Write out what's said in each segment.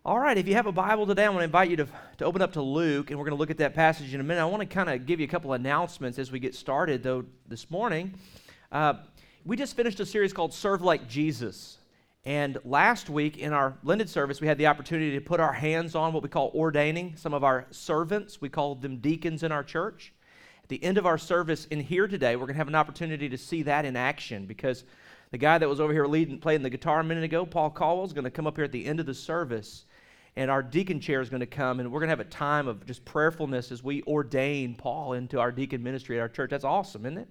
All right, if you have a Bible today, I want to invite you to open up to Luke, and we're going to look at that passage in a minute. I want to kind of give you a couple announcements as we get started, though, this morning. We just finished a series called Serve Like Jesus. And last week in our blended service, we had the opportunity to put our hands on what we call ordaining some of our servants. We call them deacons in our church. At the end of our service in here today, we're going to have an opportunity to see that in action, because the guy that was over here playing the guitar a minute ago, Paul Caldwell, is going to come up here at the end of the service, and our deacon chair is going to come, and we're going to have a time of just prayerfulness as we ordain Paul into our deacon ministry at our church. That's awesome, isn't it?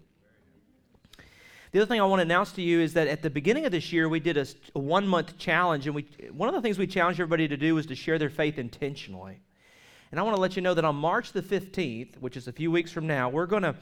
The other thing I want to announce to you is that at the beginning of this year, we did a 1-month challenge, and one of the things we challenged everybody to do was to share their faith intentionally. And I want to let you know that on March the 15th, which is a few weeks from now,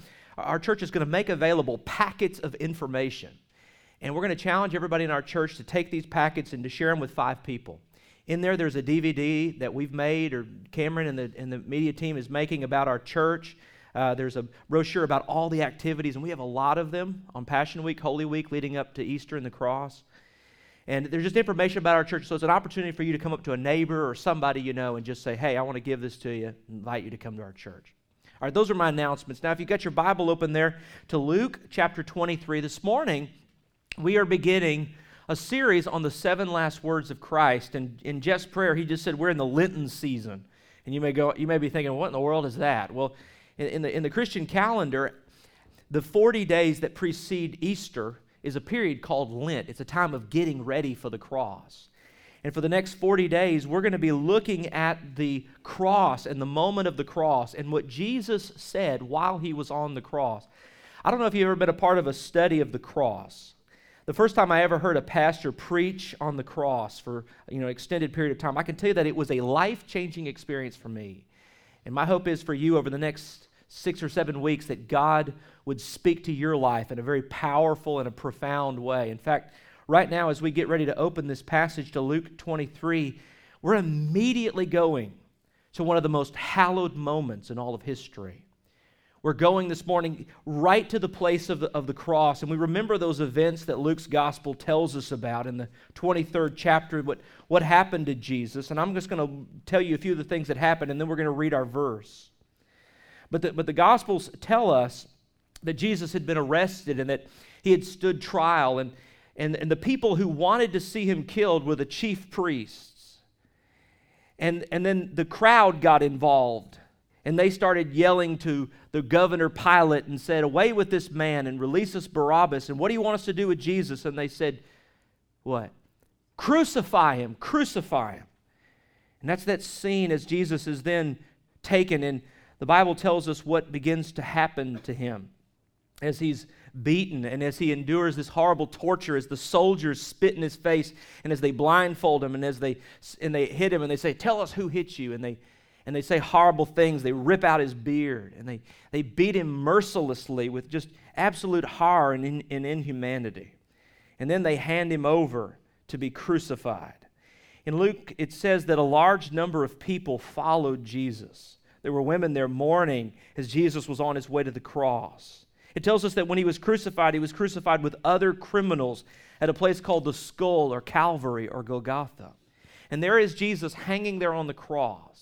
our church is going to make available packets of information. And we're going to challenge everybody in our church to take these packets and to share them with 5 people. In there's a DVD that we've made, or Cameron and the media team is making, about our church. There's a brochure about all the activities, and we have a lot of them on Passion Week, Holy Week, leading up to Easter and the cross. And there's just information about our church, so it's an opportunity for you to come up to a neighbor or somebody you know and just say, hey, I want to give this to you, and invite you to come to our church. All right, those are my announcements. Now, if you've got your Bible open there to Luke chapter 23, this morning we are beginning a series on the 7 last words of Christ. And in Jeff's prayer, he just said we're in the Lenten season. And you may be thinking, what in the world is that? Well, in the Christian calendar, the 40 days that precede Easter is a period called Lent. It's a time of getting ready for the cross. And for the next 40 days, we're going to be looking at the cross and the moment of the cross and what Jesus said while he was on the cross. I don't know if you've ever been a part of a study of the cross. The first time I ever heard a pastor preach on the cross for an extended period of time, I can tell you that it was a life-changing experience for me. And my hope is for you over the next 6 or 7 weeks that God would speak to your life in a very powerful and a profound way. In fact, right now as we get ready to open this passage to Luke 23, we're immediately going to one of the most hallowed moments in all of history. We're going this morning right to the place of the cross, and we remember those events that Luke's gospel tells us about in the 23rd chapter, what happened to Jesus. And I'm just going to tell you a few of the things that happened, and then we're going to read our verse. But the Gospels tell us that Jesus had been arrested and that he had stood trial, and the people who wanted to see him killed were the chief priests. And then the crowd got involved, and they started yelling to the governor Pilate and said, away with this man and release us Barabbas. And what do you want us to do with Jesus? And they said, what? Crucify him, crucify him. And that's that scene as Jesus is then taken, and the Bible tells us what begins to happen to him as he's beaten and as he endures this horrible torture, as the soldiers spit in his face and as they blindfold him and as they hit him and they say, tell us who hit you, and they say horrible things. They rip out his beard and they beat him mercilessly with just absolute horror and inhumanity. And then they hand him over to be crucified. In Luke, it says that a large number of people followed Jesus. There were women there mourning as Jesus was on his way to the cross. It tells us that when he was crucified with other criminals at a place called the Skull or Calvary or Golgotha. And there is Jesus hanging there on the cross.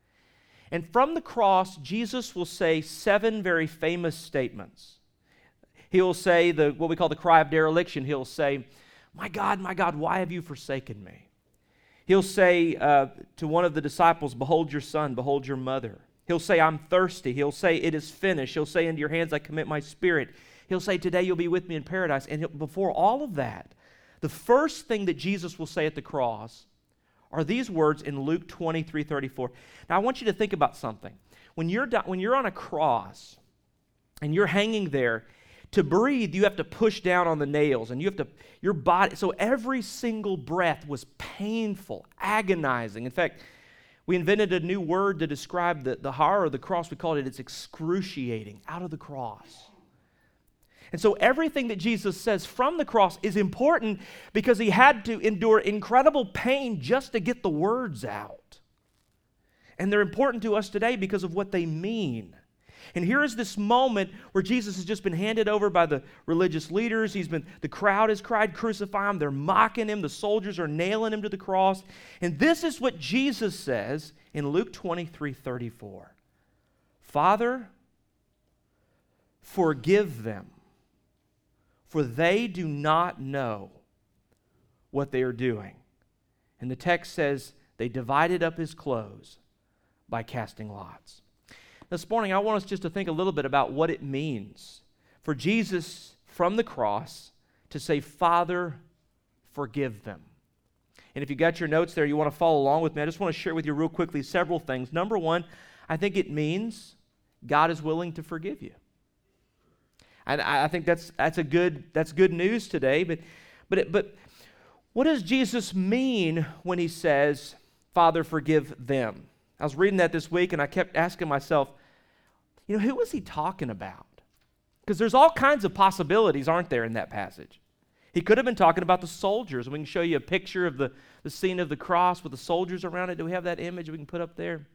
And from the cross, Jesus will say 7 very famous statements. He'll say what we call the cry of dereliction. He'll say, my God, why have you forsaken me? He'll say to one of the disciples, behold your son, behold your mother. He'll say, I'm thirsty. He'll say, it is finished. He'll say, into your hands I commit my spirit. He'll say, today you'll be with me in paradise. And before all of that, the first thing that Jesus will say at the cross are these words in Luke 23:34. Now I want you to think about something. When you're on a cross and you're hanging there, to breathe, you have to push down on the nails, and your body, so every single breath was painful, agonizing. In fact, we invented a new word to describe the horror of the cross. We called it's excruciating, out of the cross. And so everything that Jesus says from the cross is important because he had to endure incredible pain just to get the words out. And they're important to us today because of what they mean. And here is this moment where Jesus has just been handed over by the religious leaders. The crowd has cried, crucify him. They're mocking him. The soldiers are nailing him to the cross. And this is what Jesus says in Luke 23:34. Father, forgive them, for they do not know what they are doing. And the text says they divided up his clothes by casting lots. This morning, I want us just to think a little bit about what it means for Jesus from the cross to say, Father, forgive them. And if you got your notes there, you want to follow along with me, I just want to share with you real quickly several things. Number one, I think it means God is willing to forgive you. And I think that's good news today. But what does Jesus mean when he says, Father, forgive them? I was reading that this week, and I kept asking myself, who was he talking about? Because there's all kinds of possibilities, aren't there, in that passage? He could have been talking about the soldiers. We can show you a picture of the scene of the cross with the soldiers around it. Do we have that image we can put up there?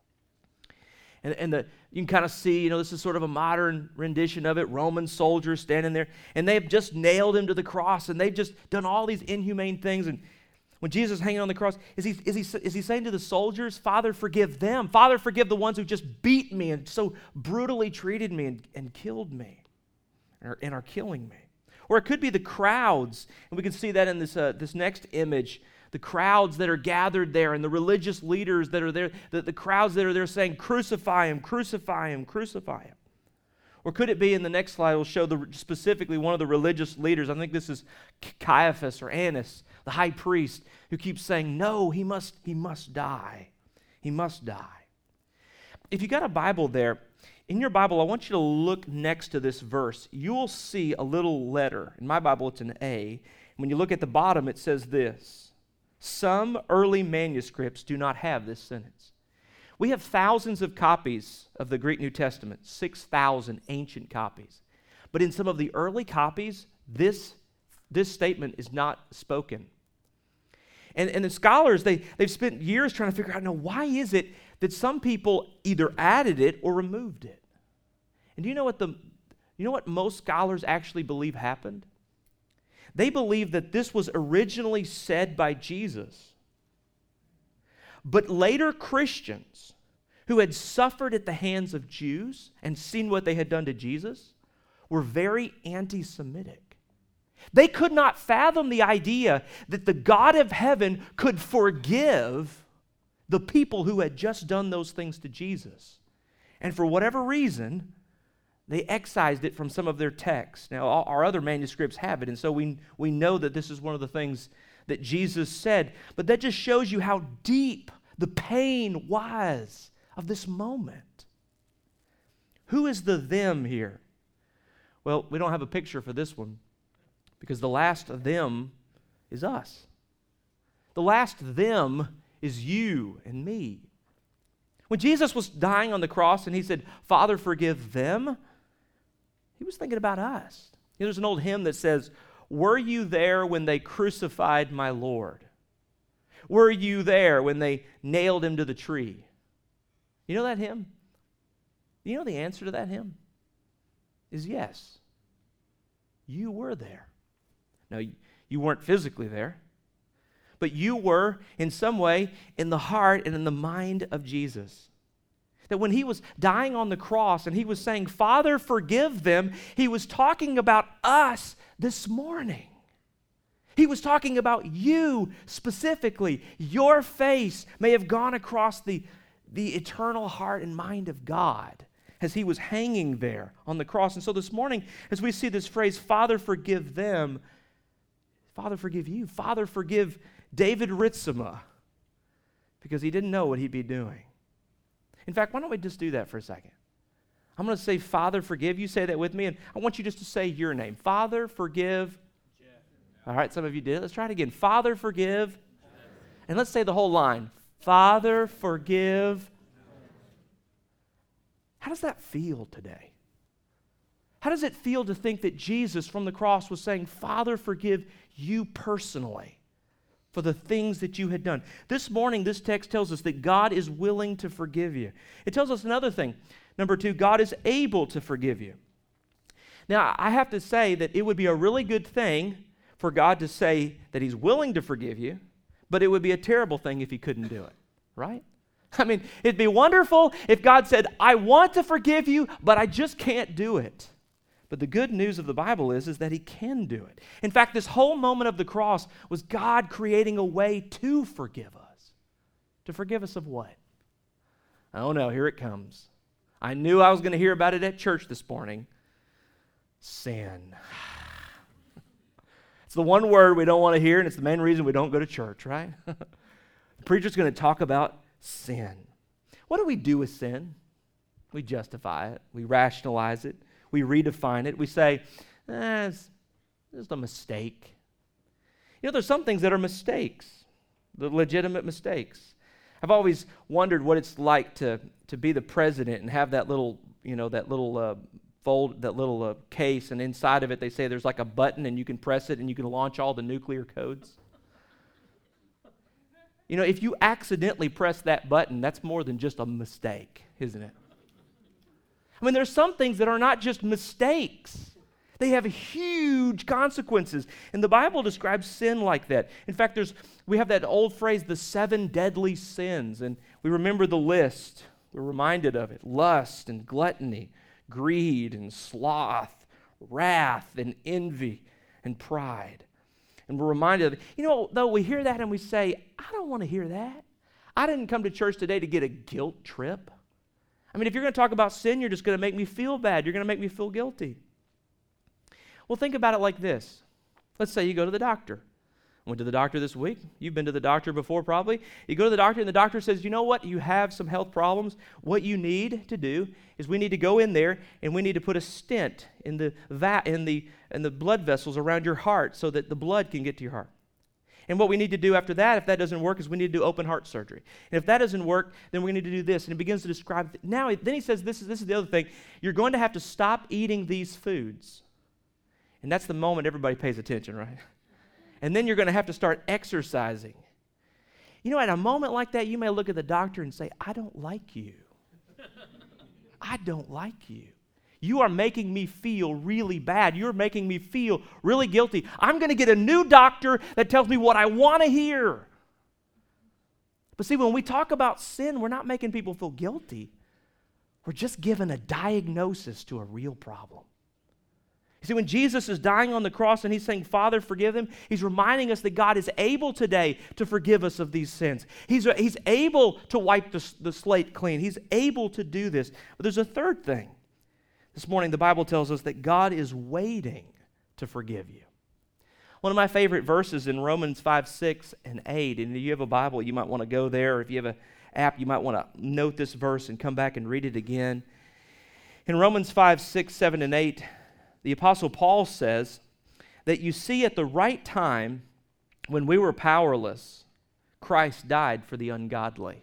And you can kind of see, this is sort of a modern rendition of it, Roman soldiers standing there, and they've just nailed him to the cross, and they've just done all these inhumane things. And when Jesus is hanging on the cross, is he saying to the soldiers, Father, forgive them. Father, forgive the ones who just beat me and so brutally treated me and killed me and are killing me. Or it could be the crowds, and we can see that in this next image, the crowds that are gathered there and the religious leaders that are there, the crowds that are there saying, crucify him, crucify him, crucify him. Or could it be, in the next slide, we'll show specifically one of the religious leaders. I think this is Caiaphas or Annas, the high priest, who keeps saying, no, he must die. He must die. If you got a Bible there, in your Bible, I want you to look next to this verse. You will see a little letter. In my Bible, it's an A. When you look at the bottom, it says this. Some early manuscripts do not have this sentence. We have thousands of copies of the Greek New Testament, 6,000 ancient copies. But in some of the early copies, this statement is not spoken. And the scholars, they've spent years trying to figure out, why is it that some people either added it or removed it? And do you know what most scholars actually believe happened? They believe that this was originally said by Jesus. But later Christians who had suffered at the hands of Jews and seen what they had done to Jesus were very anti-Semitic. They could not fathom the idea that the God of heaven could forgive the people who had just done those things to Jesus. And for whatever reason, they excised it from some of their texts. Now, our other manuscripts have it, and so we know that this is one of the things that Jesus said. But that just shows you how deep the pain was of this moment. Who is the them here? Well, we don't have a picture for this one because the last of them is us. The last them is you and me. When Jesus was dying on the cross and he said, Father, forgive them, he was thinking about us. There's an old hymn that says, were you there when they crucified my Lord? Were you there when they nailed him to the tree? You know that hymn? You know the answer to that hymn? Is yes. You were there. Now, you weren't physically there, but you were in some way in the heart and in the mind of Jesus. That when he was dying on the cross and he was saying, Father, forgive them, he was talking about us this morning. He was talking about you specifically. Your face may have gone across the eternal heart and mind of God as he was hanging there on the cross. And so this morning, as we see this phrase, Father, forgive them, Father, forgive you. Father, forgive David Ritzema because he didn't know what he'd be doing. In fact, why don't we just do that for a second? I'm going to say, Father, forgive. You say that with me, and I want you just to say your name. Father, forgive. Jeff. All right, some of you did. Let's try it again. Father, forgive. Jeff. And let's say the whole line. Father, forgive. How does that feel today? How does it feel to think that Jesus from the cross was saying, Father, forgive you personally for the things that you had done? This morning, this text tells us that God is willing to forgive you. It tells us another thing, Number 2, God is able to forgive you. Now, I have to say that it would be a really good thing for God to say that He's willing to forgive you, but it would be a terrible thing if He couldn't do it, right? I mean, it'd be wonderful if God said, I want to forgive you, but I just can't do it. But the good news of the Bible is that He can do it. In fact, this whole moment of the cross was God creating a way to forgive us. To forgive us of what? Oh no, here it comes. I knew I was going to hear about it at church this morning. Sin. It's the one word we don't want to hear, and it's the main reason we don't go to church, right? The preacher's going to talk about sin. What do we do with sin? We justify it. We rationalize it. We redefine it. We say, it's just a mistake. You know, there's some things that are mistakes, the legitimate mistakes. I've always wondered what it's like to be the president and have that little, case, and inside of it they say there's like a button and you can press it and you can launch all the nuclear codes. You know, if you accidentally press that button, that's more than just a mistake, isn't it? I mean, there's some things that are not just mistakes. They have huge consequences. And the Bible describes sin like that. In fact, we have that old phrase, the 7 deadly sins, and we remember the list. We're reminded of it. Lust and gluttony, greed and sloth, wrath and envy and pride. And we're reminded of it. You know, though we hear that and we say, I don't want to hear that. I didn't come to church today to get a guilt trip. I mean, if you're going to talk about sin, you're just going to make me feel bad. You're going to make me feel guilty. Well, think about it like this. Let's say you go to the doctor. I went to the doctor this week. You've been to the doctor before probably. You go to the doctor and the doctor says, you know what? You have some health problems. What you need to do is we need to go in there and we need to put a stent in the blood vessels around your heart so that the blood can get to your heart. And what we need to do after that, if that doesn't work, is we need to do open heart surgery. And if that doesn't work, then we need to do this. And he begins to describe, then he says, this is the other thing. You're going to have to stop eating these foods. And that's the moment everybody pays attention, right? And then you're going to have to start exercising. You know, at a moment like that, you may look at the doctor and say, I don't like you. I don't like you. You are making me feel really bad. You're making me feel really guilty. I'm going to get a new doctor that tells me what I want to hear. But see, when we talk about sin, we're not making people feel guilty. We're just giving a diagnosis to a real problem. You see, when Jesus is dying on the cross and He's saying, Father, forgive them, He's reminding us that God is able today to forgive us of these sins. He's able to wipe the slate clean. He's able to do this. But there's a third thing. This morning, the Bible tells us that God is waiting to forgive you. One of my favorite verses in Romans 5, 6, and 8, and if you have a Bible, you might want to go there, or if you have an app, you might want to note this verse and come back and read it again. In Romans 5, 6, 7, and 8, the Apostle Paul says that you see at the right time, when we were powerless, Christ died for the ungodly.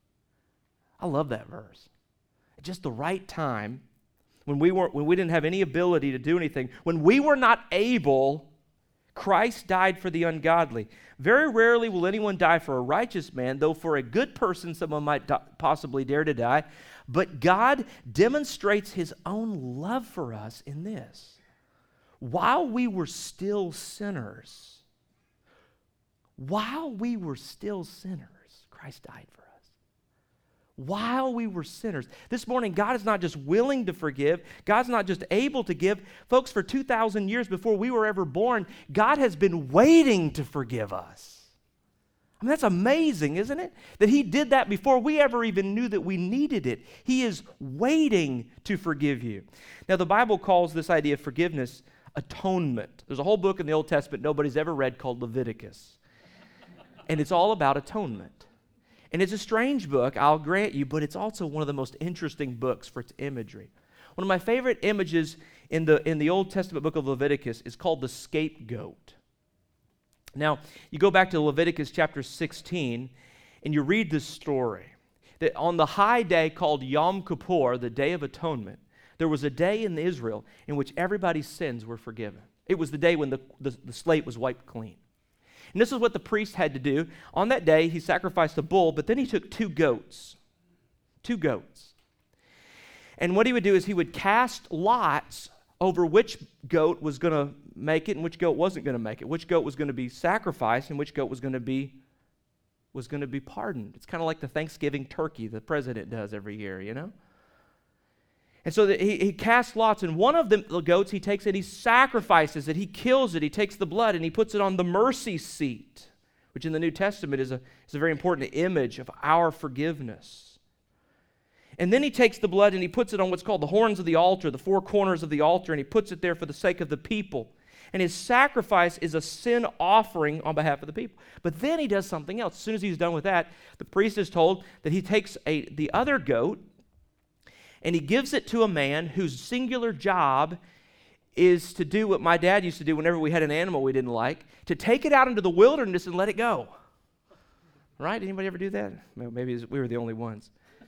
I love that verse. At just the right time, when we didn't have any ability to do anything, when we were not able, Christ died for the ungodly. Very rarely will anyone die for a righteous man, though for a good person someone might possibly dare to die. But God demonstrates His own love for us in this. While we were still sinners, Christ died for us. While we were sinners. This morning, God is not just willing to forgive. God's not just able to give. Folks, for 2,000 years before we were ever born, God has been waiting to forgive us. I mean, that's amazing, isn't it? That He did that before we ever even knew that we needed it. He is waiting to forgive you. Now, the Bible calls this idea of forgiveness atonement. There's a whole book in the Old Testament nobody's ever read called Leviticus. And it's all about atonement. And it's a strange book, I'll grant you, but it's also one of the most interesting books for its imagery. One of my favorite images in the Old Testament book of Leviticus is called the scapegoat. Now, you go back to Leviticus chapter 16, and you read this story. That on the high day called Yom Kippur, the Day of Atonement, there was a day in Israel in which everybody's sins were forgiven. It was the day when the slate was wiped clean. And this is what the priest had to do. On that day, he sacrificed a bull, but then he took two goats. And what he would do is he would cast lots over which goat was going to make it and which goat wasn't going to make it, which goat was going to be sacrificed and which goat was going to be pardoned. It's kind of like the Thanksgiving turkey the president does every year, you know? And so he casts lots, and one of the goats he takes it, he sacrifices it, he kills it, he takes the blood, and he puts it on the mercy seat, which in the New Testament is a very important image of our forgiveness. And then he takes the blood and he puts it on what's called the horns of the altar, the four corners of the altar, and he puts it there for the sake of the people. And his sacrifice is a sin offering on behalf of the people. But then he does something else. As soon as he's done with that, the priest is told that he takes the other goat and he gives it to a man whose singular job is to do what my dad used to do whenever we had an animal we didn't like, to take it out into the wilderness and let it go. Right? Anybody ever do that? Maybe we were the only ones.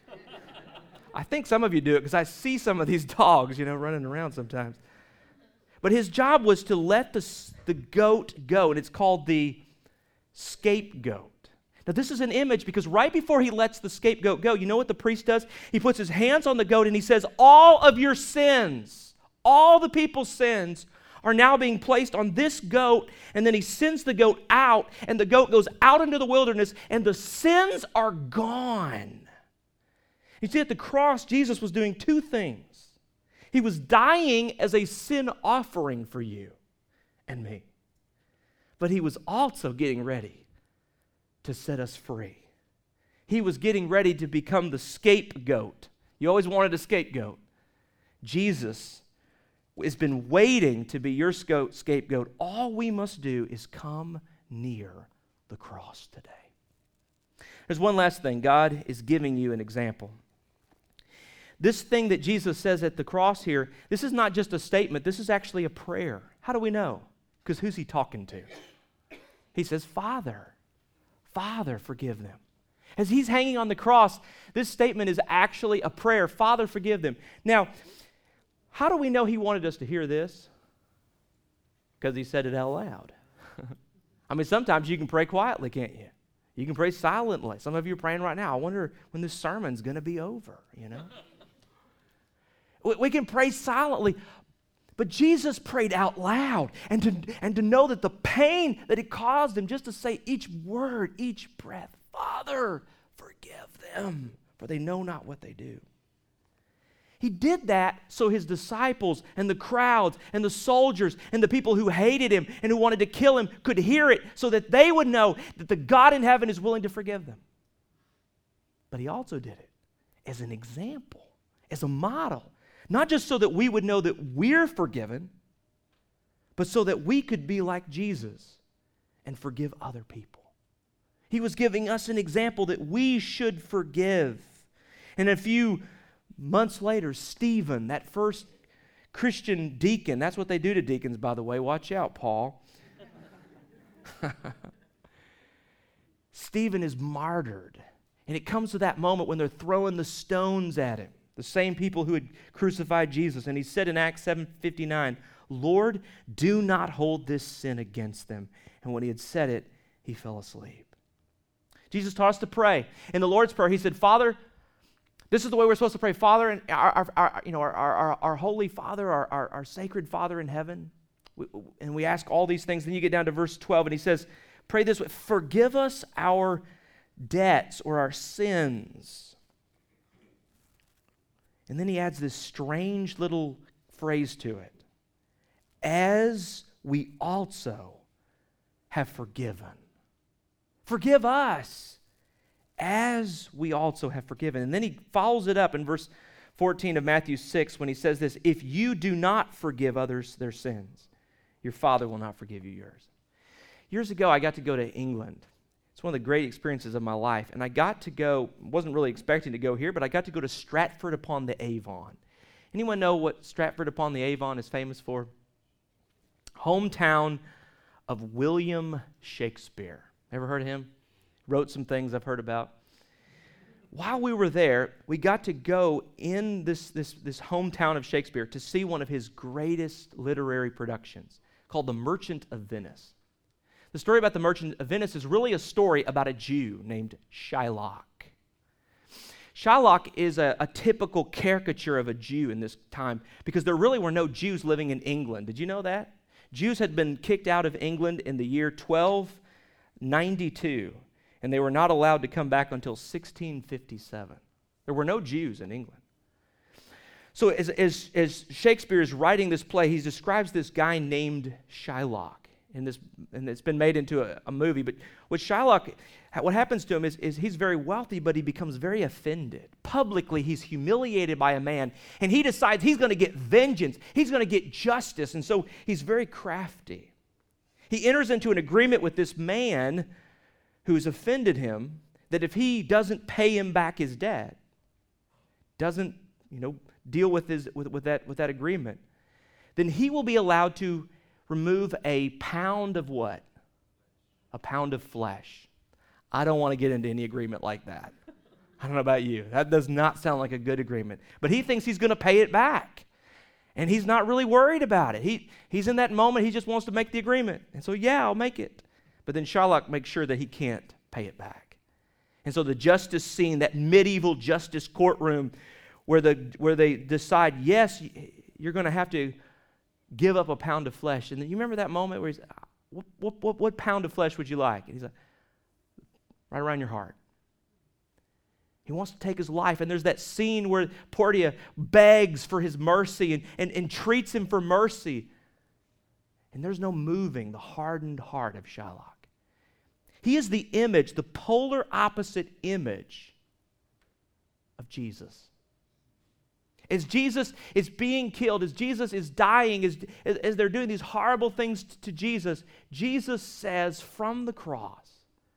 I think some of you do it because I see some of these dogs, running around sometimes. But his job was to let the goat go, and it's called the scapegoat. Now, this is an image because right before he lets the scapegoat go, you know what the priest does? He puts his hands on the goat and he says, all of your sins, all the people's sins are now being placed on this goat, and then he sends the goat out, and the goat goes out into the wilderness, and the sins are gone. You see, at the cross, Jesus was doing two things. He was dying as a sin offering for you and me. But he was also getting ready to set us free. He was getting ready to become the scapegoat. You always wanted a scapegoat. Jesus has been waiting to be your scapegoat. All we must do is come near the cross today. There's one last thing. God is giving you an example. This thing that Jesus says at the cross here, this is not just a statement, this is actually a prayer. How do we know? Because who's he talking to? He says, Father, Father, forgive them. As he's hanging on the cross, this statement is actually a prayer. Father, forgive them. Now, how do we know he wanted us to hear this? Because he said it out loud. I mean, sometimes you can pray quietly, can't you? You can pray silently. Some of you are praying right now. I wonder when this sermon's going to be over, We can pray silently, but Jesus prayed out loud, and to know that the pain that it caused him just to say each word, each breath, Father, forgive them, for they know not what they do. He did that so his disciples and the crowds and the soldiers and the people who hated him and who wanted to kill him could hear it, so that they would know that the God in heaven is willing to forgive them. But he also did it as an example, as a model. Not just so that we would know that we're forgiven, but so that we could be like Jesus and forgive other people. He was giving us an example that we should forgive. And a few months later, Stephen, that first Christian deacon, that's what they do to deacons, by the way. Watch out, Paul. Stephen is martyred. And it comes to that moment when they're throwing the stones at him. The same people who had crucified Jesus. And he said in Acts 7:59, Lord, do not hold this sin against them. And when he had said it, he fell asleep. Jesus taught us to pray. In the Lord's Prayer, he said, Father, this is the way we're supposed to pray. Father, and our Holy Father, our sacred Father in heaven. And we ask all these things. Then you get down to verse 12, and he says, pray this way, forgive us our debts or our sins. And then he adds this strange little phrase to it. As we also have forgiven. Forgive us as we also have forgiven. And then he follows it up in verse 14 of Matthew 6 when he says this, if you do not forgive others their sins, your Father will not forgive you yours. Years ago, I got to go to England. It's one of the great experiences of my life. And I got to go, wasn't really expecting to go here, but I got to go to Stratford-upon-the-Avon. Anyone know what Stratford-upon-the-Avon is famous for? Hometown of William Shakespeare. Ever heard of him? Wrote some things I've heard about. While we were there, we got to go in this hometown of Shakespeare to see one of his greatest literary productions called The Merchant of Venice. The story about the Merchant of Venice is really a story about a Jew named Shylock. Shylock is a typical caricature of a Jew in this time because there really were no Jews living in England. Did you know that? Jews had been kicked out of England in the year 1292, and they were not allowed to come back until 1657. There were no Jews in England. So as Shakespeare is writing this play, he describes this guy named Shylock. And it's been made into a movie. But with Shylock, what happens to him is he's very wealthy, but he becomes very offended. Publicly, he's humiliated by a man, and he decides he's going to get vengeance. He's going to get justice, and so he's very crafty. He enters into an agreement with this man who's offended him that if he doesn't pay him back his debt, doesn't deal with that agreement, then he will be allowed to remove a pound of what? A pound of flesh. I don't want to get into any agreement like that. I don't know about you. That does not sound like a good agreement. But he thinks he's going to pay it back. And he's not really worried about it. He's in that moment, he just wants to make the agreement. And so, yeah, I'll make it. But then Shylock makes sure that he can't pay it back. And so the justice scene, that medieval justice courtroom where they decide, yes, you're going to have to give up a pound of flesh. And then you remember that moment where he's, what pound of flesh would you like? And he's like, right around your heart. He wants to take his life. And there's that scene where Portia begs for his mercy and entreats him for mercy. And there's no moving the hardened heart of Shylock. He is the image, the polar opposite image of Jesus. As Jesus is being killed, as Jesus is dying, as they're doing these horrible things to Jesus, Jesus says from the cross,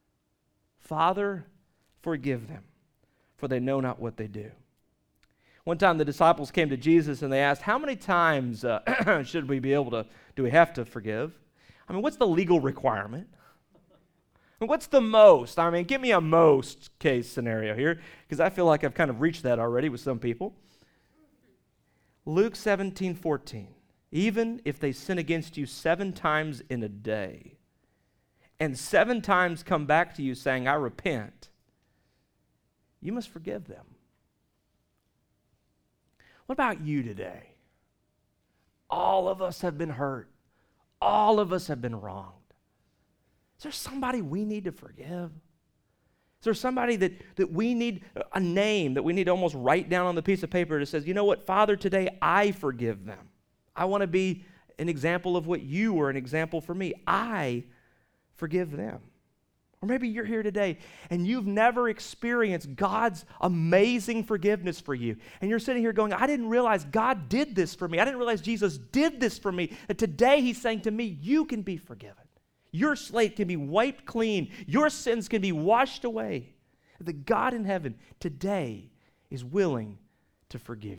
Father, forgive them, for they know not what they do. One time the disciples came to Jesus and they asked, how many times do we have to forgive? I mean, what's the legal requirement? What's the most? I mean, give me a most case scenario here, because I feel like I've kind of reached that already with some people. Luke 17:14, even if they sin against you 7 times in a day, and 7 times come back to you saying, I repent, you must forgive them. What about you today? All of us have been hurt. All of us have been wronged. Is there somebody we need to forgive? Is there somebody that we need, a name that we need to almost write down on the piece of paper that says, you know what, Father, today I forgive them. I want to be an example of what you were an example for me. I forgive them. Or maybe you're here today and you've never experienced God's amazing forgiveness for you. And you're sitting here going, I didn't realize God did this for me. I didn't realize Jesus did this for me. And today he's saying to me, you can be forgiven. Your slate can be wiped clean. Your sins can be washed away. The God in heaven today is willing to forgive.